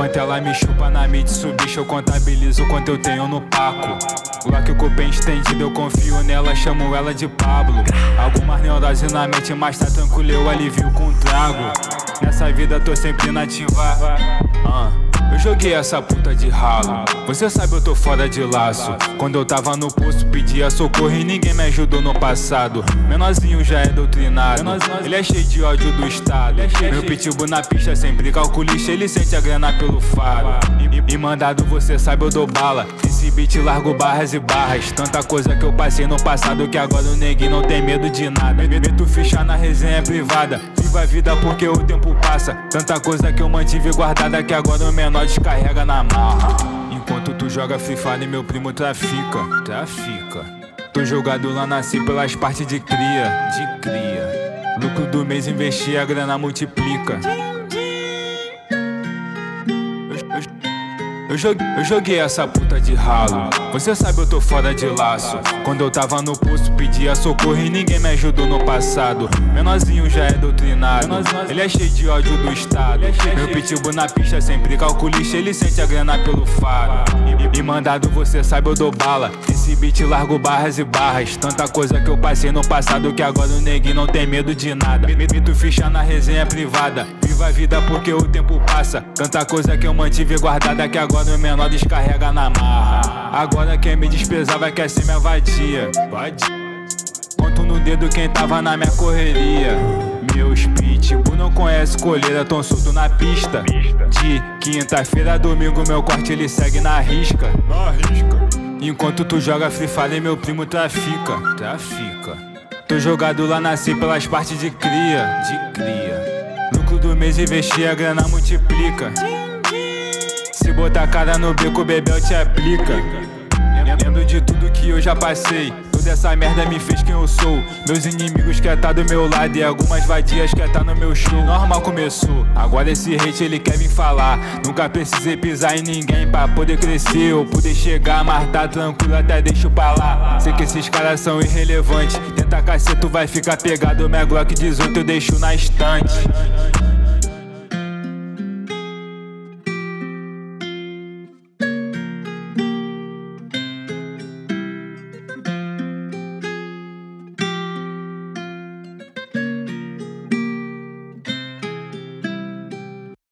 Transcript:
Enquanto ela me chupa na Mitsubishi, eu contabilizo quanto eu tenho no Paco. Glock com o pé estendido, eu confio nela, chamo ela de Pablo. Algumas neurose na mente, mas tá tranquilo, eu alivio com trago. Nessa vida tô sempre nativa. Eu joguei essa puta de ralo. Você sabe eu tô fora de laço. Quando eu tava no posto pedia socorro e ninguém me ajudou no passado. Menorzinho já é doutrinado, ele é cheio de ódio do estado. Meu pitbull na pista sempre calculista, ele sente a grana pelo faro. E mandado você sabe eu dou bala. Esse beat largo barras e barras. Tanta coisa que eu passei no passado que agora o neguinho não tem medo de nada. Meto ficha na resenha privada. Viva a vida porque o tempo passa. Tanta coisa que eu mantive guardada que agora o menor descarrega na marra. Enquanto tu joga Free Fire, meu primo trafica. Tô jogado lá, nasci pelas partes de cria. Lucro do mês, investi, a grana multiplica. Eu joguei essa puta de ralo. Você sabe eu tô fora de laço. Quando eu tava no posto pedia socorro e ninguém me ajudou no passado. Menorzinho já é doutrinado, ele é cheio de ódio do estado. Meu pitbull na pista sempre calculista, ele sente a grana pelo faro. E mandado você sabe eu dou bala. Esse beat largo barras e barras. Tanta coisa que eu passei no passado que agora o neguinho não tem medo de nada. Meto ficha na resenha privada. Viva a vida porque o tempo passa. Tanta coisa que eu mantive guardada que agora o menor descarrega na marra. Agora quem me desprezava quer ser minha vadia. Conto no dedo quem tava na minha correria. Meus pitbull não conhece coleira, tão solto na pista. De quinta-feira a domingo meu corte ele segue na risca. Enquanto tu joga Free Fire meu primo trafica. Tô jogado lá, nasci pelas partes de cria. Lucro do mês, investi, a grana multiplica. Se botar a cara no beco, o bebel te aplica. Lembro de tudo que eu já passei. Toda essa merda me fez quem eu sou. Meus inimigos quer tá do meu lado e algumas vadias quer tá no meu show. Normal começou, agora esse hate ele quer me falar. Nunca precisei pisar em ninguém pra poder crescer ou poder chegar, mas tá tranquilo até deixo pra lá. Sei que esses caras são irrelevantes. Tenta cacete, tu vai ficar pegado. Minha Glock 18 eu deixo na estante.